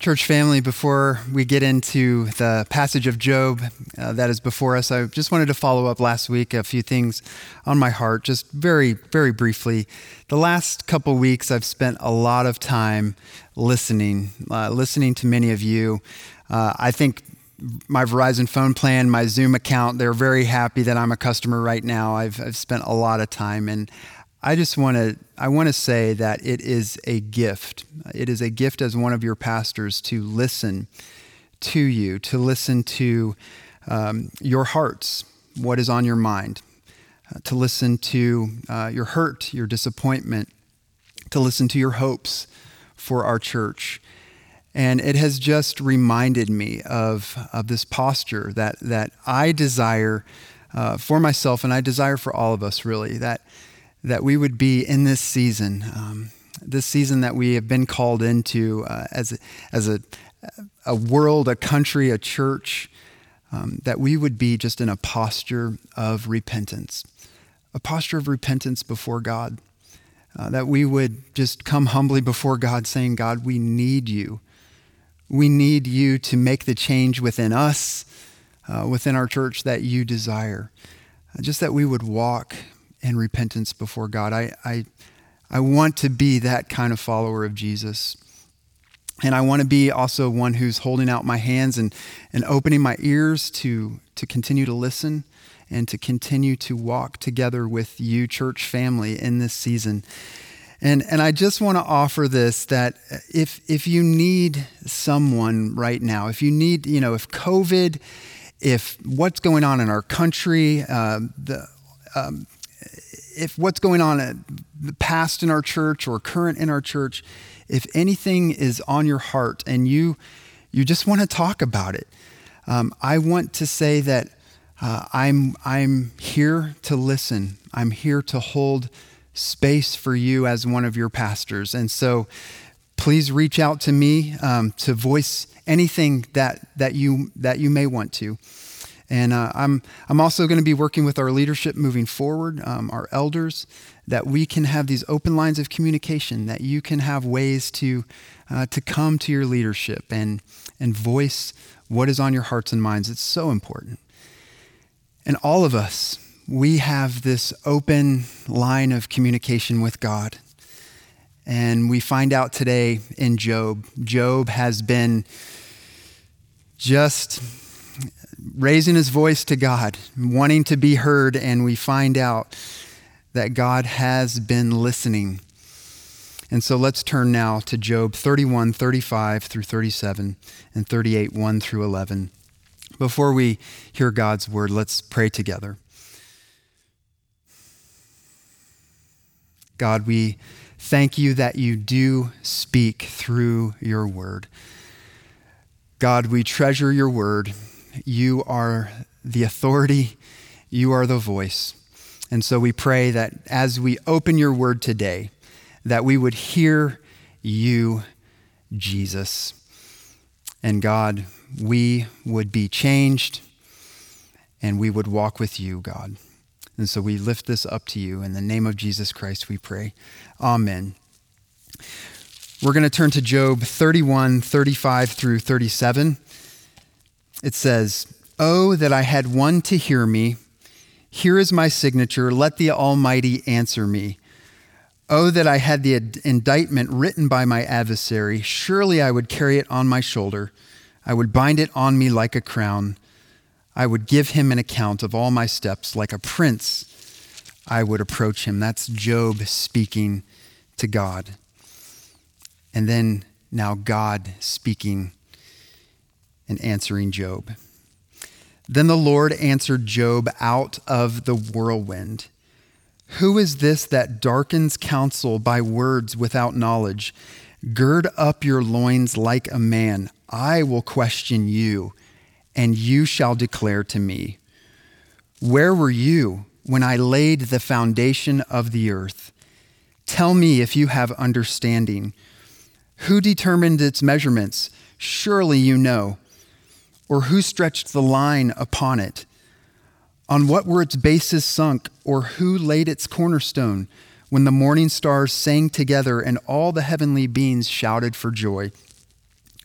Church family, before we get into the passage of Job that is before us, I just wanted to follow up last week, a few things on my heart, just very, very briefly. The last couple weeks, I've spent a lot of time listening to many of you. I think my Verizon phone plan, my Zoom account, they're very happy that I'm a customer right now. I've spent a lot of time, and I want to say that it is a gift. It is a gift as one of your pastors to listen to you, to listen to your hearts, what is on your mind, to listen to your hurt, your disappointment, to listen to your hopes for our church. And it has just reminded me of this posture that I desire for myself, and I desire for all of us, really, that we would be in this season that we have been called into as a world, a country, a church, that we would be just in a posture of repentance before God, that we would just come humbly before God saying, God, we need you. We need you to make the change within us, within our church that you desire. Just that we would walk in repentance before God. I want to be that kind of follower of Jesus. And I want to be also one who's holding out my hands and opening my ears to continue to listen and to continue to walk together with you, church family, in this season. And I just want to offer this, that if you need someone right now, if you need, if COVID, if what's going on in our country, if what's going on at the past in our church or current in our church, if anything is on your heart and you just want to talk about it, I want to say that I'm here to listen. I'm here to hold space for you as one of your pastors. And so please reach out to me to voice anything that you may want to. And I'm also going to be working with our leadership moving forward, our elders, that we can have these open lines of communication, that you can have ways to come to your leadership and voice what is on your hearts and minds. It's so important. And all of us, we have this open line of communication with God. And we find out today in Job has been just raising his voice to God, wanting to be heard, and we find out that God has been listening. And so let's turn now to Job 31, 35 through 37, and 38, 1 through 11. Before we hear God's word, let's pray together. God, we thank you that you do speak through your word. God, we treasure your word. You are the authority. You are the voice. And so we pray that as we open your word today, that we would hear you, Jesus. And God, we would be changed and we would walk with you, God. And so we lift this up to you. In the name of Jesus Christ, we pray. Amen. We're going to turn to Job 31, 35 through 37. It says, "Oh, that I had one to hear me. Here is my signature. Let the Almighty answer me. Oh, that I had the indictment written by my adversary. Surely I would carry it on my shoulder. I would bind it on me like a crown. I would give him an account of all my steps. Like a prince, I would approach him." That's Job speaking to God. And then now God speaking and answering Job. Then the Lord answered Job out of the whirlwind. "Who is this that darkens counsel by words without knowledge? Gird up your loins like a man. I will question you, and you shall declare to me. Where were you when I laid the foundation of the earth? Tell me if you have understanding. Who determined its measurements? Surely you know. Or who stretched the line upon it? On what were its bases sunk? Or who laid its cornerstone when the morning stars sang together and all the heavenly beings shouted for joy?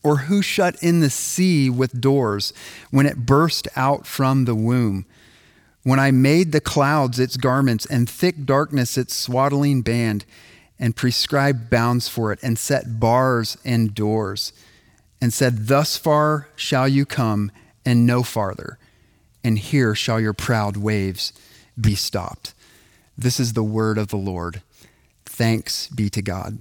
Or who shut in the sea with doors when it burst out from the womb? When I made the clouds its garments and thick darkness its swaddling band, and prescribed bounds for it, and set bars and doors, and said, thus far shall you come, and no farther, and here shall your proud waves be stopped. This is the word of the Lord. Thanks be to God.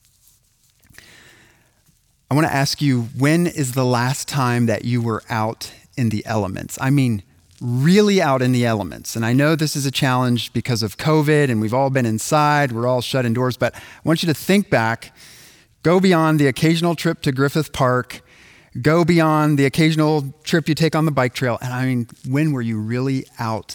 I want to ask you, when is the last time that you were out in the elements? I mean, really out in the elements. And I know this is a challenge because of COVID and we've all been inside, we're all shut indoors, but I want you to think back, go beyond the occasional trip to Griffith Park, go beyond the occasional trip you take on the bike trail. And I mean, when were you really out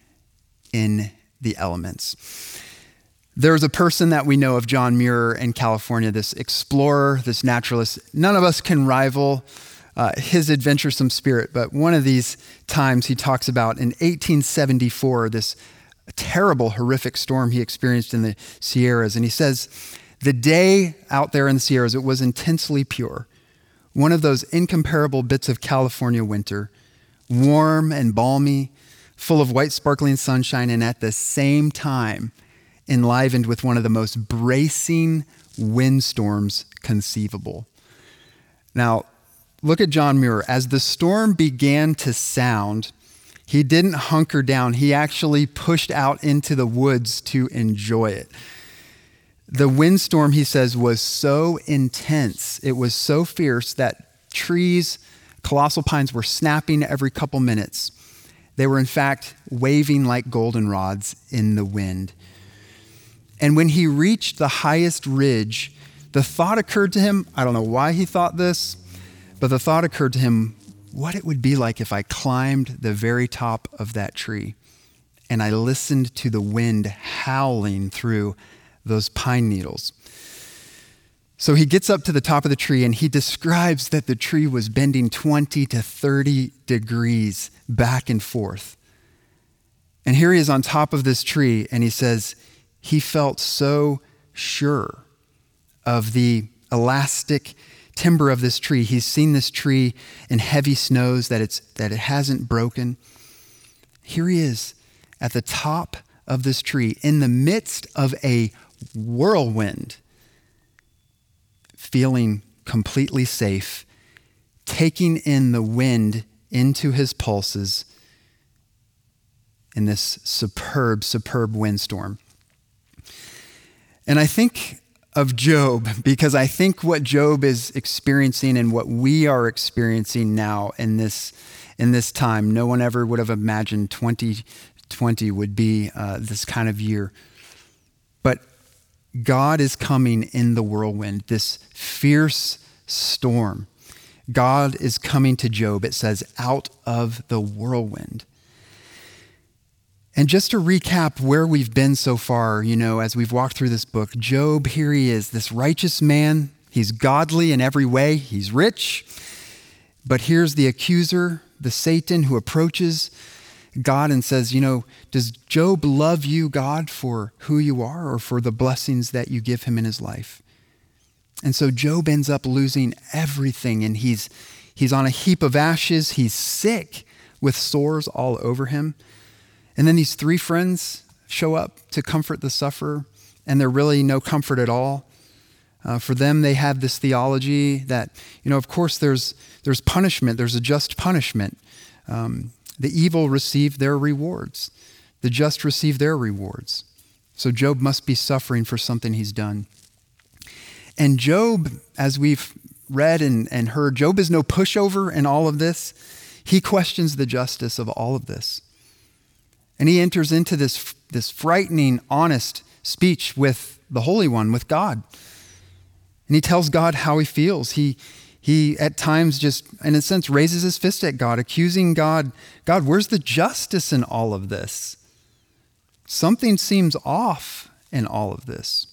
in the elements? There's a person that we know of, John Muir in California, this explorer, this naturalist. None of us can rival his adventuresome spirit, but one of these times he talks about in 1874, this terrible, horrific storm he experienced in the Sierras. And he says, the day out there in the Sierras, it was intensely pure. One of those incomparable bits of California winter, warm and balmy, full of white sparkling sunshine, and at the same time, enlivened with one of the most bracing windstorms conceivable. Now, look at John Muir. As the storm began to sound, he didn't hunker down. He actually pushed out into the woods to enjoy it. The windstorm, he says, was so intense, it was so fierce that trees, colossal pines, were snapping every couple minutes. They were, in fact, waving like goldenrods in the wind. And when he reached the highest ridge, the thought occurred to him, I don't know why he thought this, but the thought occurred to him, what it would be like if I climbed the very top of that tree and I listened to the wind howling through those pine needles. So he gets up to the top of the tree and he describes that the tree was bending 20 to 30 degrees back and forth. And here he is on top of this tree and he says, he felt so sure of the elastic timber of this tree. He's seen this tree in heavy snows that it hasn't broken. Here he is at the top of this tree in the midst of a whirlwind, feeling completely safe, taking in the wind into his pulses in this superb, superb windstorm. And I think of Job because I think what Job is experiencing and what we are experiencing now in this time, no one ever would have imagined 2020 would be this kind of year. But God is coming in the whirlwind, this fierce storm. God is coming to Job, it says, out of the whirlwind. And just to recap where we've been so far, as we've walked through this book, Job, here he is, this righteous man. He's godly in every way. He's rich. But here's the accuser, the Satan, who approaches God and says, does Job love you, God, for who you are or for the blessings that you give him in his life? And so Job ends up losing everything, and he's on a heap of ashes. He's sick with sores all over him. And then these three friends show up to comfort the sufferer, and they're really no comfort at all. For them, they have this theology that, of course, there's punishment. There's a just punishment. The evil receive their rewards. The just receive their rewards. So Job must be suffering for something he's done. And Job, as we've read and heard, Job is no pushover in all of this. He questions the justice of all of this. And he enters into this frightening, honest speech with the Holy One, with God. And he tells God how he feels. He at times just, in a sense, raises his fist at God, accusing God, where's the justice in all of this? Something seems off in all of this.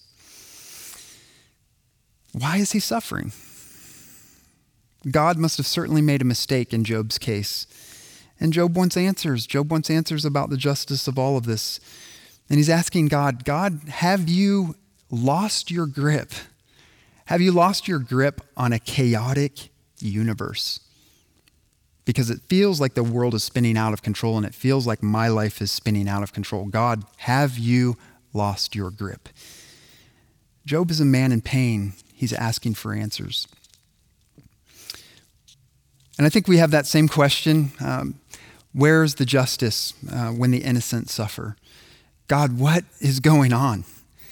Why is he suffering? God must have certainly made a mistake in Job's case. And Job wants answers. Job wants answers about the justice of all of this. And he's asking God, have you lost your grip? Have you lost your grip on a chaotic, universe. Because it feels like the world is spinning out of control, and it feels like my life is spinning out of control. God, have you lost your grip? Job is a man in pain. He's asking for answers. And I think we have that same question. Where's the justice when the innocent suffer? God, what is going on?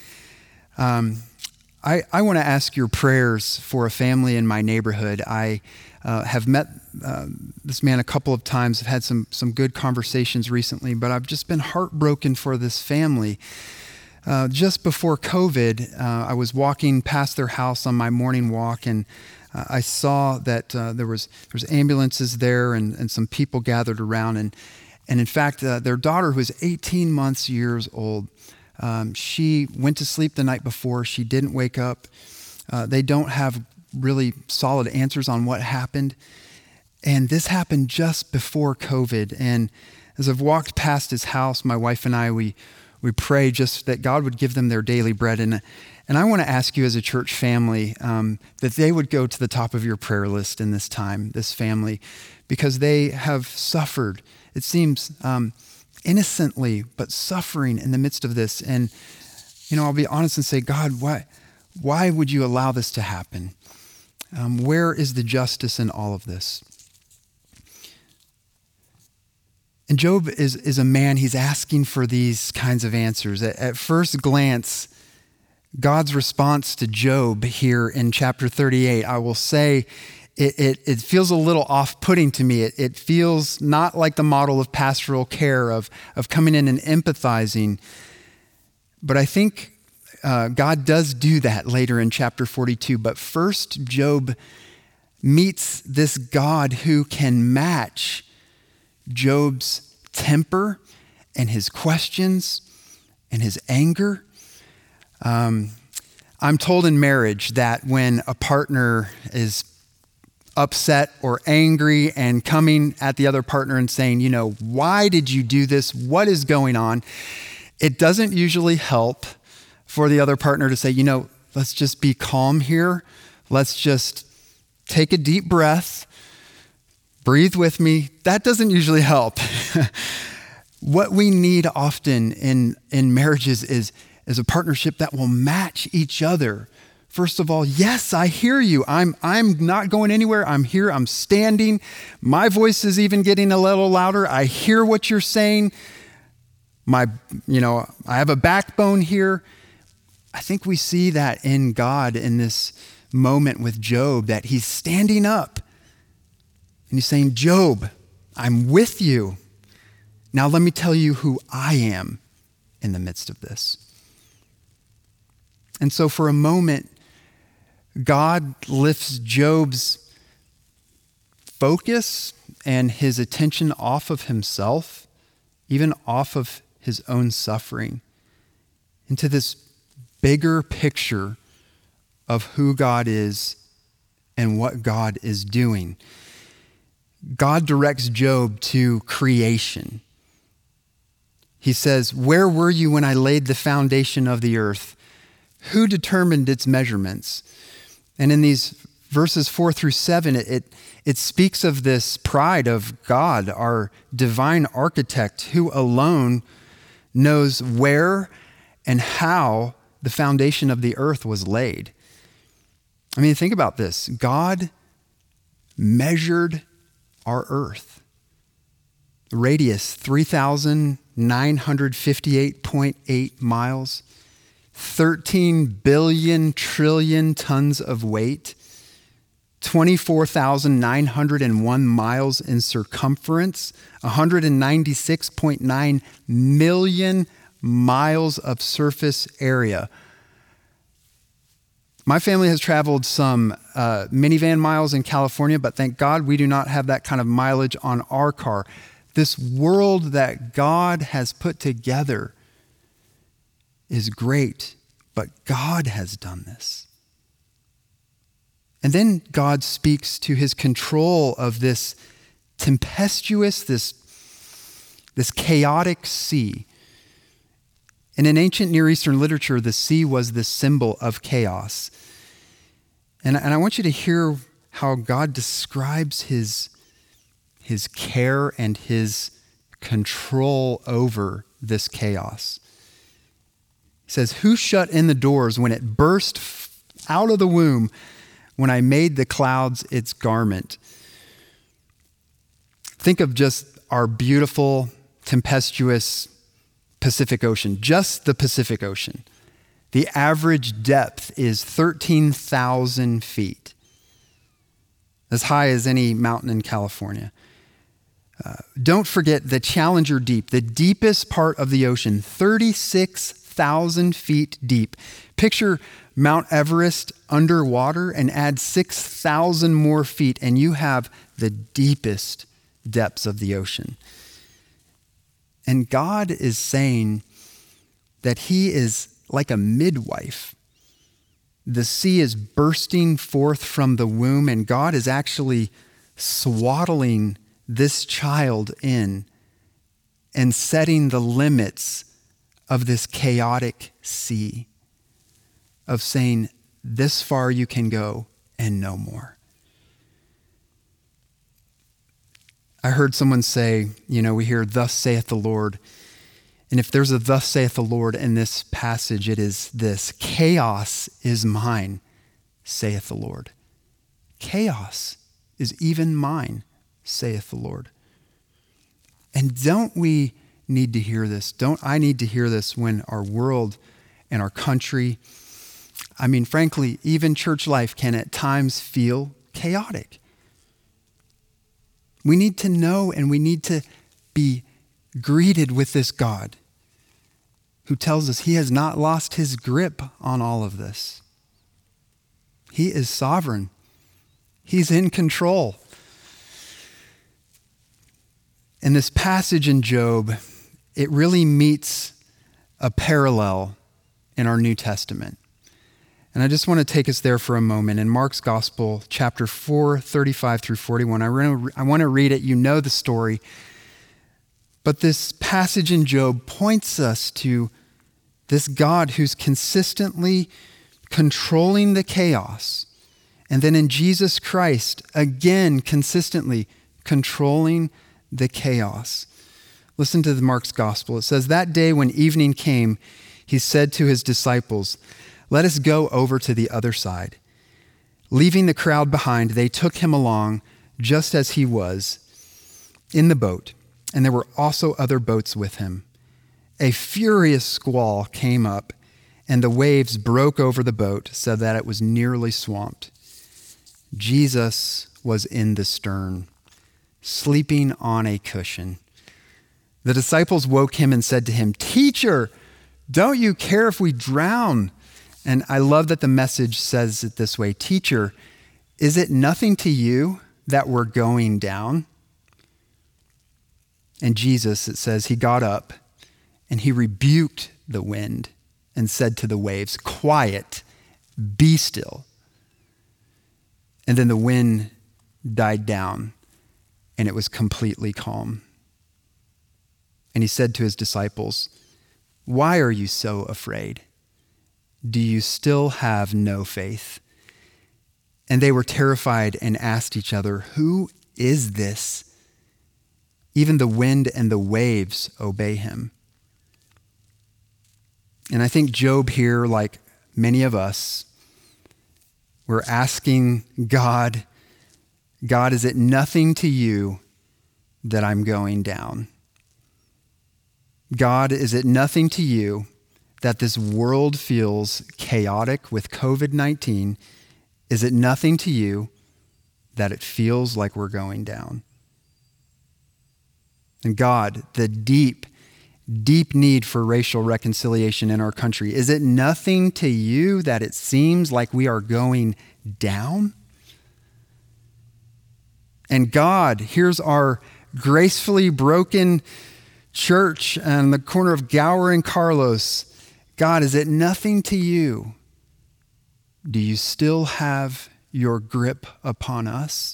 I want to ask your prayers for a family in my neighborhood. I have met this man a couple of times. I've had some good conversations recently, but I've just been heartbroken for this family. Just before COVID, I was walking past their house on my morning walk, and I saw that there was ambulances there and some people gathered around. And in fact, their daughter, who was 18 years old, she went to sleep the night before. She didn't wake up. They don't have really solid answers on what happened. And this happened just before COVID. And as I've walked past his house, my wife and I, we pray just that God would give them their daily bread. And I want to ask you as a church family that they would go to the top of your prayer list in this time, this family, because they have suffered, it seems, innocently, but suffering in the midst of this. And, I'll be honest and say, God, why would you allow this to happen? Where is the justice in all of this? And Job is a man, he's asking for these kinds of answers. At first glance, God's response to Job here in chapter 38, I will say, it feels a little off-putting to me. It feels not like the model of pastoral care, of coming in and empathizing. But I think God does do that later in chapter 42. But first, Job meets this God who can match Job's temper and his questions and his anger. I'm told in marriage that when a partner is upset or angry and coming at the other partner and saying, why did you do this? What is going on? It doesn't usually help for the other partner to say, let's just be calm here. Let's just take a deep breath. Breathe with me. That doesn't usually help. What we need often in marriages is a partnership that will match each other. First of all, yes, I hear you. I'm not going anywhere. I'm here. I'm standing. My voice is even getting a little louder. I hear what you're saying. I have a backbone here. I think we see that in God in this moment with Job, that he's standing up and he's saying, Job, I'm with you. Now let me tell you who I am in the midst of this. And so for a moment, God lifts Job's focus and his attention off of himself, even off of his own suffering, into this bigger picture of who God is and what God is doing. God directs Job to creation. He says, where were you when I laid the foundation of the earth? Who determined its measurements? And in these verses 4-7, it speaks of this pride of God, our divine architect, who alone knows where and how the foundation of the earth was laid. I mean, think about this. God measured our earth. The radius, 3,958.8 miles, 13 billion trillion tons of weight, 24,901 miles in circumference, 196.9 million miles of surface area. My family has traveled some minivan miles in California, but thank God we do not have that kind of mileage on our car. This world that God has put together is great, but God has done this. And then God speaks to his control of this tempestuous, this chaotic sea. And in ancient Near Eastern literature, the sea was the symbol of chaos. And I want you to hear how God describes his care and his control over this chaos. He says, "Who shut in the doors when it burst out of the womb, when I made the clouds its garment?" Think of just our beautiful, tempestuous Pacific Ocean, just the Pacific Ocean. The average depth is 13,000 feet, as high as any mountain in California. Don't forget the Challenger Deep, the deepest part of the ocean, 36,000 feet deep. Picture Mount Everest underwater and add 6,000 more feet, and you have the deepest depths of the ocean. And God is saying that he is like a midwife. The sea is bursting forth from the womb, and God is actually swaddling this child in and setting the limits of this chaotic sea, of saying, this far you can go and no more. I heard someone say, we hear, "Thus saith the Lord." And if there's a "thus saith the Lord" in this passage, it is this: chaos is mine, saith the Lord. Chaos is even mine, saith the Lord. And don't we need to hear this? Don't I need to hear this when our world and our country, frankly, even church life can at times feel chaotic? We need to know, and we need to be greeted with this God who tells us he has not lost his grip on all of this. He is sovereign. He's in control. And this passage in Job, it really meets a parallel in our New Testament. And I just want to take us there for a moment. In Mark's Gospel, chapter 4, 35 through 41, I want to read it. You know the story. But this passage in Job points us to this God who's consistently controlling the chaos. And then in Jesus Christ, again, consistently controlling the chaos. Listen to Mark's Gospel. It says, "That day when evening came, he said to his disciples, 'Let us go over to the other side.' Leaving the crowd behind, they took him along just as he was in the boat, and there were also other boats with him. A furious squall came up, and the waves broke over the boat so that it was nearly swamped. Jesus was in the stern, sleeping on a cushion. The disciples woke him and said to him, 'Teacher, don't you care if we drown?' And I love that the Message says it this way: 'Teacher, is it nothing to you that we're going down?' And Jesus, it says, he got up and he rebuked the wind and said to the waves, 'Quiet, be still.' And then the wind died down and it was completely calm. And he said to his disciples, 'Why are you so afraid? Do you still have no faith?' And they were terrified and asked each other, 'Who is this? Even the wind and the waves obey him.'" And I think Job here, like many of us, we're asking God, "God, is it nothing to you that I'm going down? God, is it nothing to you that this world feels chaotic with COVID-19? Is it nothing to you that it feels like we're going down?" And God, the deep, deep need for racial reconciliation in our country, is it nothing to you that it seems like we are going down? And God, here's our gracefully broken church on the corner of Gower and Carlos. God, is it nothing to you? Do you still have your grip upon us?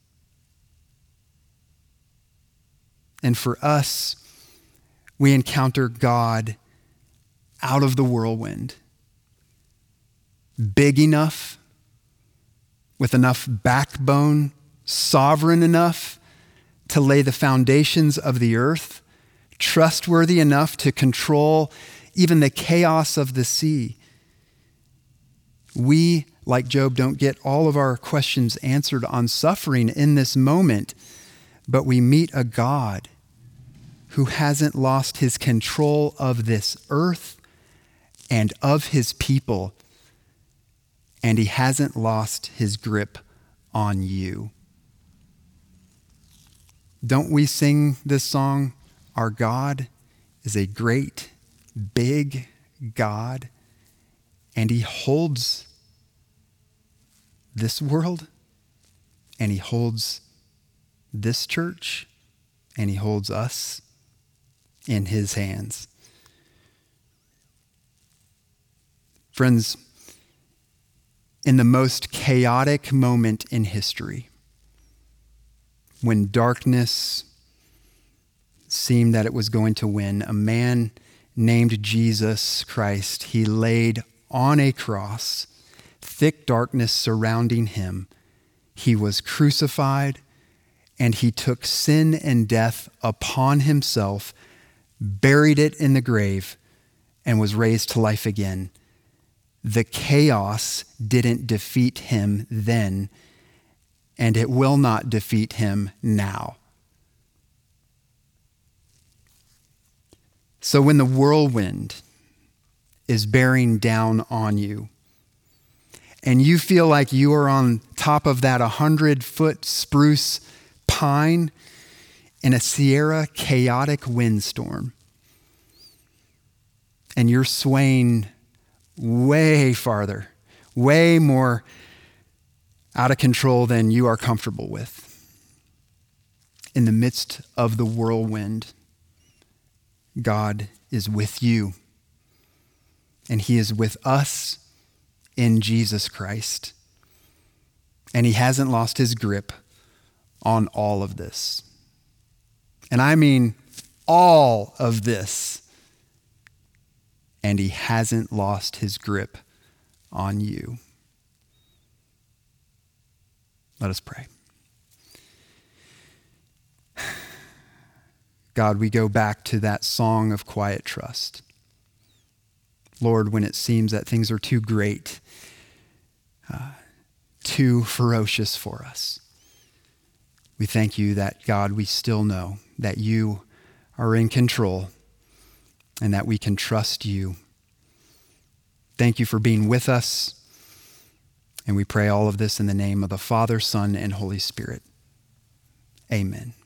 And for us, we encounter God out of the whirlwind, big enough, with enough backbone, sovereign enough to lay the foundations of the earth, trustworthy enough to control even the chaos of the sea. We, like Job, don't get all of our questions answered on suffering in this moment, but we meet a God who hasn't lost his control of this earth and of his people, and he hasn't lost his grip on you. Don't we sing this song? Our God is a great, big God, and he holds this world, and he holds this church, and he holds us in his hands. Friends, in the most chaotic moment in history, when darkness seemed that it was going to win, a man named Jesus Christ, he laid on a cross, thick darkness surrounding him. He was crucified, and he took sin and death upon himself, buried it in the grave, and was raised to life again. The chaos didn't defeat him then, and it will not defeat him now. So when the whirlwind is bearing down on you, and you feel like you are on top of that 100-foot spruce pine in a Sierra chaotic windstorm, and you're swaying way farther, way more out of control than you are comfortable with. In the midst of the whirlwind, God is with you, and he is with us in Jesus Christ. And he hasn't lost his grip on all of this. And I mean all of this. And he hasn't lost his grip on you. Let us pray. God, we go back to that song of quiet trust. Lord, when it seems that things are too great, too ferocious for us, we thank you that, God, we still know that you are in control and that we can trust you. Thank you for being with us. And we pray all of this in the name of the Father, Son, and Holy Spirit. Amen.